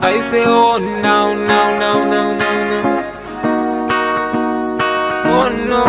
I say, oh, now, now, now, now, now, now. Oh, no.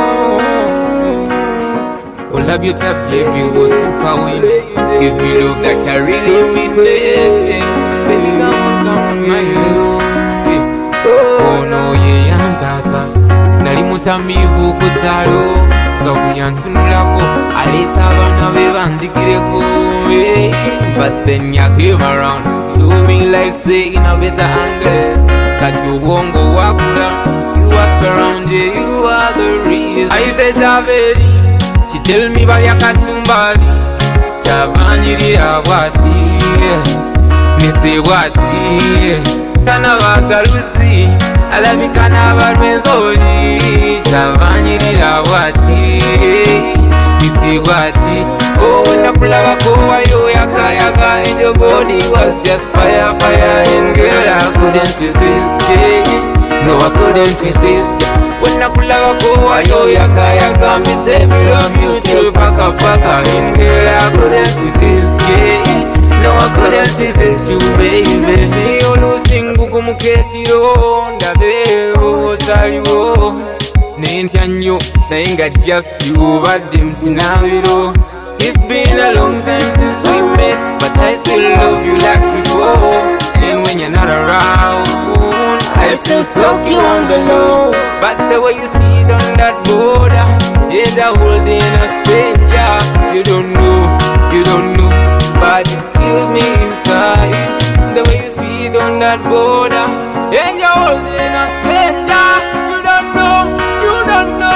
All of you tap, baby, go to power. Give me love like I really mean it. Baby, come on, my love. Oh, no, yeah, I'm Tasa. Nalimutamivu kuzalo. Gakunyantunulako. Alita bana bebanzikireko. But then you came around. Show me life, say in a better angle. That you won't go wakula. You ask around, yeah, you are the reason. I said, Javeri. She tell me about your katumbali. Chavanyiri awati. Me say wati. Kanavagalusi. Alabi kanavagwenzoli. Chavanyiri awati. Me say wati. Oh, when I pull up a cover, you yaka yaka. And your body was just fire, fire. And girl, I couldn't resist it. No, I couldn't resist it. When I pull up a cover, you yaka yaka. Me say me love you till paka paka. And girl, I couldn't resist it. No, I couldn't resist you, baby. Me olu singu kumuketiro. Ndabe o sariwo. Nintanyo, nainga just you, but them sinaviro. It's been a long time since we met, but I still love you like before. And when you're not around, I still talk you on the low. But the way you sit on that border, is a holding a stranger. You don't know, but it kills me inside. The way you sit on that border, and you're holding a stranger. You don't know.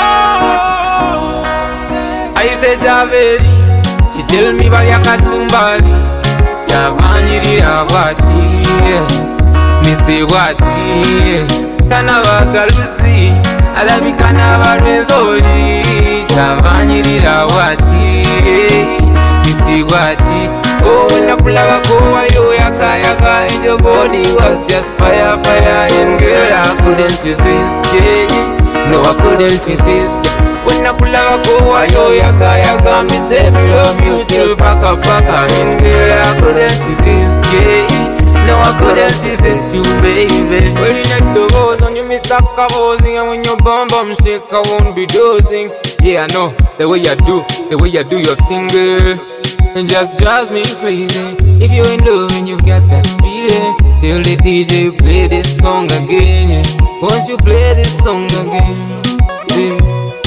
I said, Javeri. She tell me about your katumbali. Chavanyiri awati. Me say wati. Kanavagalusi. Alabi kanavagwenzoli. Chavanyiri awati. Me say wati. Oh, when I pull up a cover, you yaka yaka. And your body was just fire, fire. And girl, I couldn't resist it. No, I couldn't resist it. When I pull up a cover, you yaka yaka. Me say me love you till paka paka. And girl, I couldn't resist it. No, I couldn't resist you, baby. Well, you neck the rose on you, Mr. Cavosing. And when your bum bum shake, I won't be dozing. Yeah, I know, the way you do your thing, girl. It just drives me crazy. If you're in love and you've got that feeling, tell the DJ play this song again, yeah. Won't you play this song again, yeah.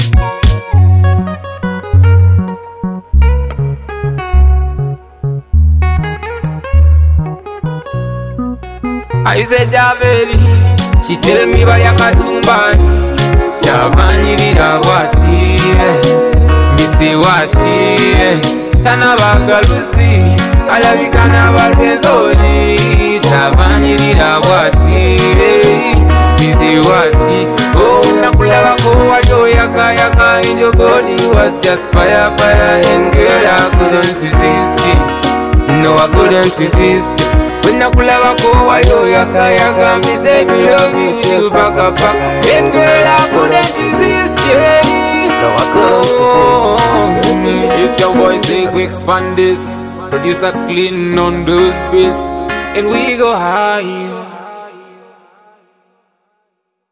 I said, Javeri. She tell me about your katumbali. Chavanyiri awati. Me say wati. Kanavagalusi. Alabi kanavagwenzoli. Chavanyiri awati. Me say wati. Oh, when I pull up a cover, you yaka yaka. And your body was just fire, fire. And girl, I couldn't resist it. No, I couldn't resist it. When I pull up a cover, you yaka yaka. Me say me love you till paka paka. And girl, I couldn't resist it. No, I couldn't resist it. It's your voice, they quick expand this. Producer clean on those beats. And we go high.